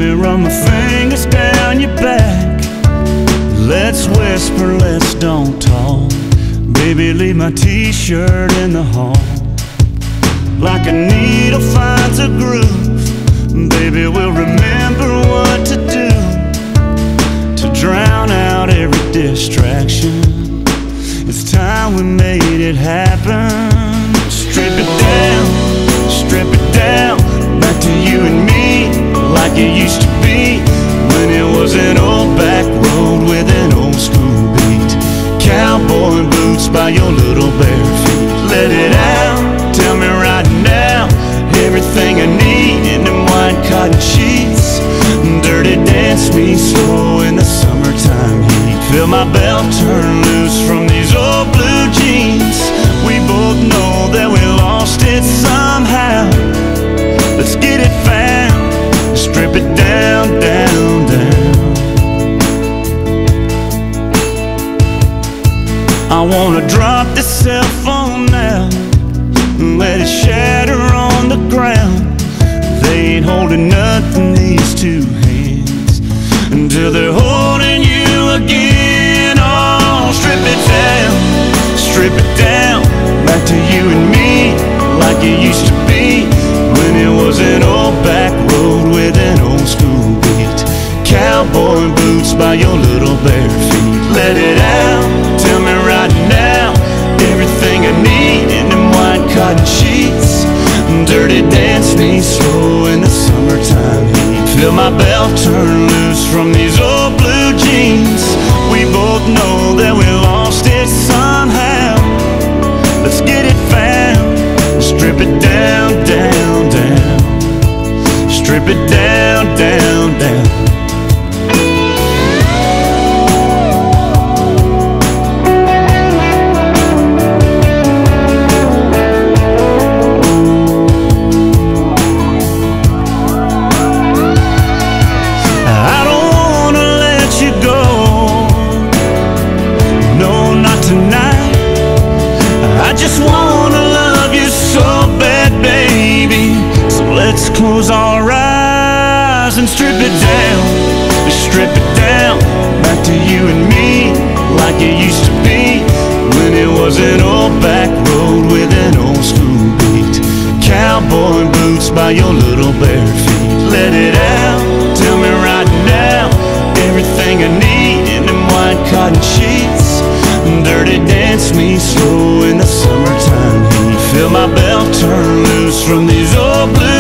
me run my fingers down your back. Let's whisper, let's don't talk. Baby, leave my t-shirt in the hall. Like a needle finds a groove, baby, we'll remember what to do to drown out every distraction. It's time we made it happen. Strip it down, back to you and me, like it used to be when it was an old back road with an old school beat. Cowboy boots by your little bare feet. Let it out, tell me right now everything I need in them white cotton sheets. Dirty dance me slow in the summertime heat. Feel my belt turn loose from these old blue jeans. We both know that we lost it somehow. Let's get it found, strip it down, down, down. I wanna drop this cell phone now and let it shatter on the ground. They ain't holding nothing, these two hands, until they're holding you again. Oh, strip it down, back to you and me, like it used to be when it was an old back road with an old school beat. Cowboy boots by your little bare feet. Let it out, tell me right now everything I need in them white cotton sheets. Dirty dance me slow in the summertime heat. Feel my belt turn loose from these old blue jeans. We both know that we lost it somehow. Let's get it found, strip it down, down, down. Strip it down, down, down. Let's close our eyes and strip it down, back to you and me, like it used to be when it was an old back road with an old school beat. Cowboy boots by your little bare feet. Let it out, tell me right now everything I need in them white cotton sheets. Dirty dance me slow in the summertime heat. Feel my belt turn loose from these old blue